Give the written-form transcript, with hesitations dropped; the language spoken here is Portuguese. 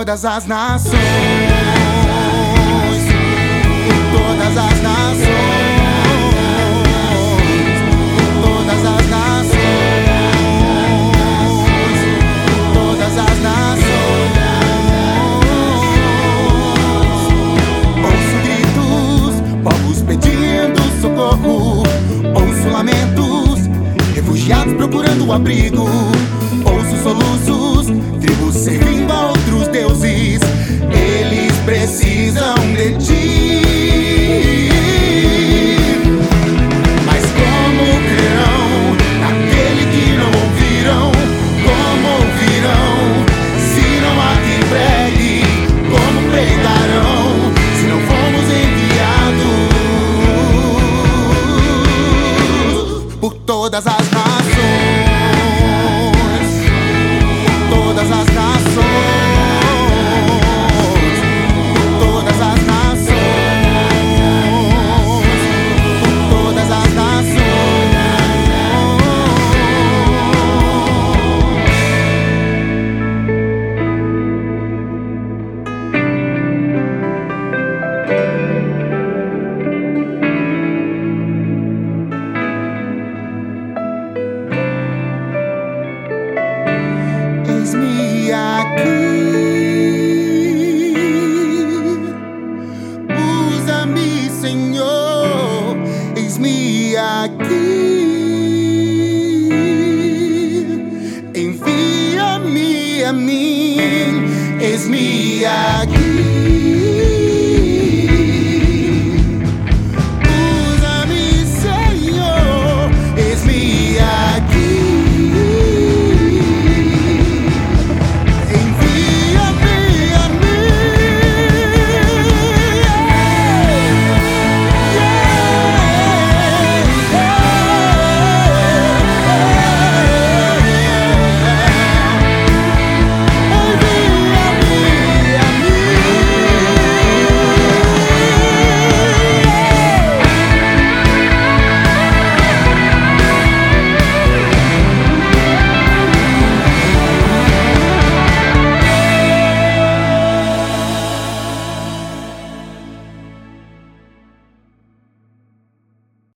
todas as nações, por todas as nações, por todas as nações, por todas as nações. Ouço gritos, povos pedindo socorro, ouço lamentos, refugiados procurando abrigo, ouço soluços, tribos servindo a outros deuses. Eles precisam de ti. Mas como crerão naquele que não ouviram? Como ouvirão se não há quem pregue? Como pregarão se não fomos enviados? Por todas as nações, todas as nações, por todas as nações, por todas as nações. Eis-me aqui, usa-me, Senhor. Eis-me aqui, envia-me a mim. Eis-me aqui.